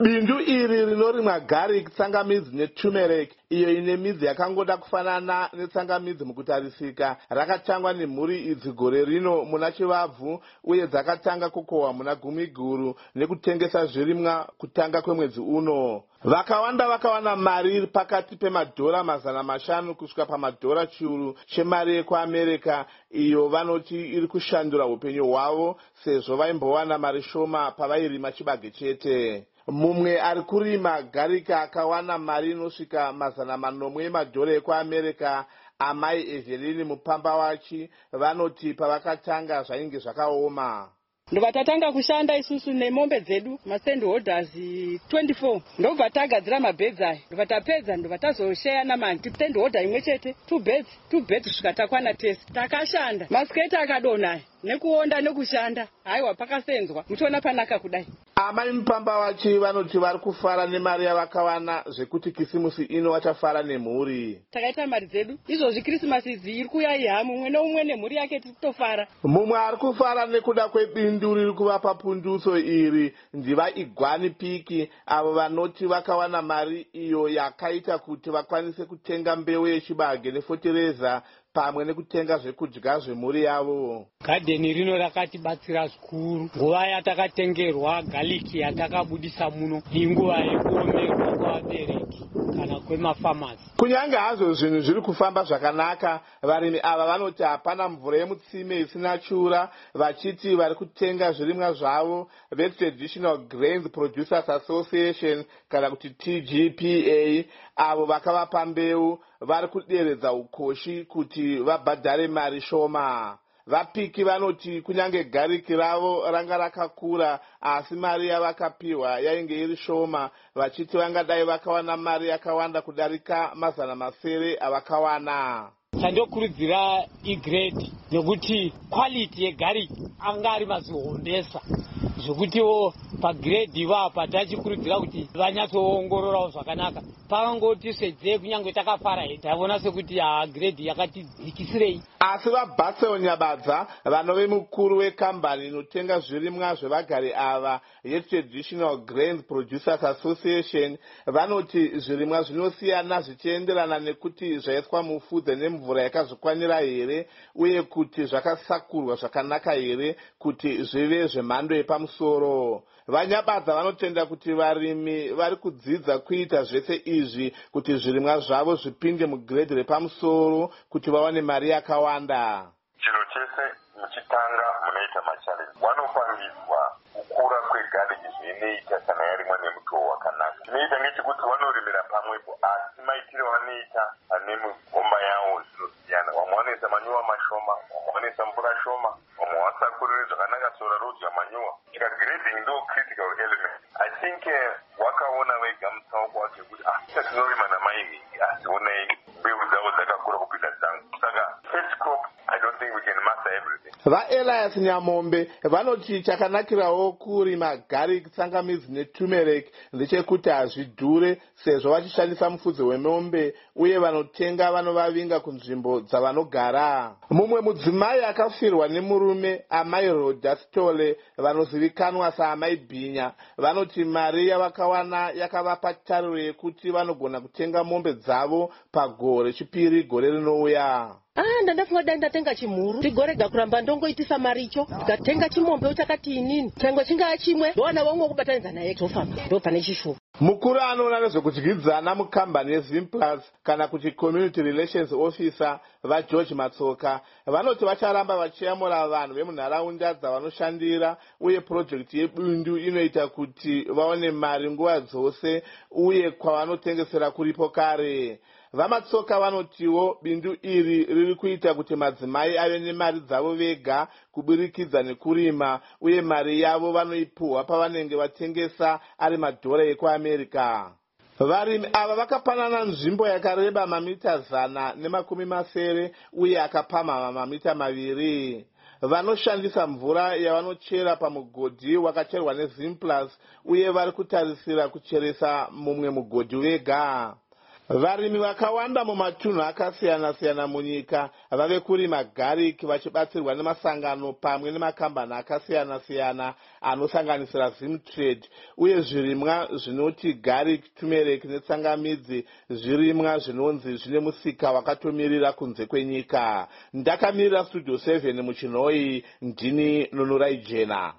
Bindu iri rinorimwa garlic, tsangamidzi neturmeric, iyo ine midzi yakangoda kufanana netsangamidzi mukutarisika, rakatangwa nemhuri idzi gore rino muna Chivabvu, uye dzakatanga kukohwa muna Gumiguru nekutengesa zvirimwa kutanga kwemwedzi uno. Vakawanda vakawana mari pakati pemadhora 500 kusvika pamadhora chiuru chemari yekuAmerica, iyo vanoti iri kushandura upenyu hwavo sezvo vaimbowana mari shoma pavairima chibage chete. Mumwe ari kurima garika akawana mari inosvika 800 emadhora ekuAmerica. Amai Evelyn mupamba wachi vanoti pavakatanga zvainge zvakaoma. Ndobva tatanga kushanda isusu nemombe dzedu masendholders 24 ndobva tagadzira mabhedzi aya ndobva tapedza ndobva tazosheya namanti sendholder imwe chete 2 beds kusvika takwana tese takashanda masiketi akadonaya nekuonda nekushanda haiwa pakasenzwa muchiona panaka kudai. Amai mupamba wachi vanoti vari kufara nemari yavakawana zvekuti kisimusi ino vachafara nemhuri. Takaita mari dzedu izvozvi krisimasi iri kuya ihamu umwe neumwe nemhuri yake titofara. Mumwe ari kufara nekuda kwebindu riri kuvapa punduso iri ndivaIgwani Piki, avo vanoti vakawana mari iyo yakaita kuti vakwanise kutenga mbeu yechibage nefotereza pamwe nekutenga zvekudya zvemhuri yavo. Gadheni rino rakatibatsira zvikuru. Nguva yatakatengerwa galiki yatakabudisa muno inguva yekuomerwa kwavabereki kana kwemafamasi. Kunyange hazvo zvinhu zviri kufamba zvakanaka, varimi ava vanoti hapana mvura yemutsime isina chura, vachiti vari kutenga zvirimwa zvavo veTraditional Grains Producers Association kana kuti TGPA, avo vakavapa mbeu vari kuderedza ukoshi kuti vabhadhare mari shoma. VaPiki vanoti kunyange gariki ravo ranga rakakura, asi mari yavakapiwa yainge iri shoma, vachiti vangadai vakawana mari yakawanda kudarika 700 avakawana. Chandokurudzira igrade nekuti quality yegariki anga ari mazihombesa zvokutiwo pagrade ivapa tachikurudzira kuti vanyatsoongororawo zvakanaka. Pakangoti swedzei kunyange takafara taona sekuti grade yakatidzikisirei. Asi vaBasel Nyabadza, vanove mukuru wekambani inotenga zvirimwa zvevagari ava yeTraditional Grains Producers Association, vanoti zvirimwa zvinosiyana zvichienderana nekuti zvaiswa mufudze nemvura yakazvikwanira here, uye kuti zvakasakurwa zvakanaka here kuti zvive zvemhando yepamusoro. VaNyabadza vanotenda kuti varimi vari kudzidza kuita zvese izvi kuti zvirimwa zvavo zvipinde mugredhi repamusoro kuti vawane mari yakawanda. Chiro chese muchitanga munoita machallenji. Vanofambiswa kukura kwegariki zvinoita kana yarimwa nemutoo wakanaka. Chinoita ngechekuti vanorimira pamwepo, asi maitiro vanoita ane migomba yawo zvinosiyana. Vamwe vanoisa manyuwa mashoma, vamwe vanoisa mvura shoma, vamwe vasakuriri zvakanaka sora rodya manyuwa. Grading ndo critical element. I think wakaona vega mutsauko wake kuti tinorima namainhingi asi onei mbeu dzavo dzakakura kupinda dzangu. Saka first crop I don't think we can master everything. VaElias Nyamombe vanoti chakanakirawo kurima garlic, tsangamidzi neturmeric ndechekuti hazvidhure sezvo vachishandisa mufudze wemombe, uye vanotenga vanovavinga kunzvimbo dzavanogara. Mumwe mudzimai akafirwa nemurume, amai Rhoda Stole, vanozivikanwa saamai Bhinya, vanoti mari yavakawana yakavapa tariro yekuti vanogona kutenga mombe dzavo pagore chipiri gore rinouya. Ndandafunga dai ndatenga chimhuru tigorega kuramba ndongoitisa mari icho tikatenga chimombe chakati inini changwa chingaa chimwe ndowana vamwe kubatanidza naye tofamba ndo pane chishuwa. Mukuru anoona nezvekudyidzana mukambani yeZimplus kana kuti Community Relations Officer vaGeorge Matsoka vanoti vacharamba vachiyamura vanhu vemunharaunda dzavanoshandira, uye project yebindu inoita kuti vaone mari nguva dzose uye kwavanotengesera kuripo kare. VaMatsoka vanotiwo bindu iri riri kuita kuti madzimai ave nemari dzavo vega kuburikidza nekurima, uye mari yavo vanoipuhwa pavanenge vatengesa ari madhora ekuAmerica. Varimi ava vakapanana nzvimbo yakareba mamita 170 uye akapamhama mamita 2. Vanoshandisa mvura yavanochera pamugodhi wakacherwa neZimplus, uye vari kutarisira kucheresa mumwe mugodhi wega. Varimi vakawanda mumatunhu akasiyana-siyana munyika vave kurima garlic vachibatsirwa nemasangano pamwe nemakambani akasiyana-siyana anosanganisira Zimtrade, uye zvirimwa zvinoti garlic, turmeric netsangamidzi zvirimwa zvinonzi zvine musika wakatomirira kunze kwenyika. Ndakamirira Studio 7 muchinhoi, ndini Nunurai Jena.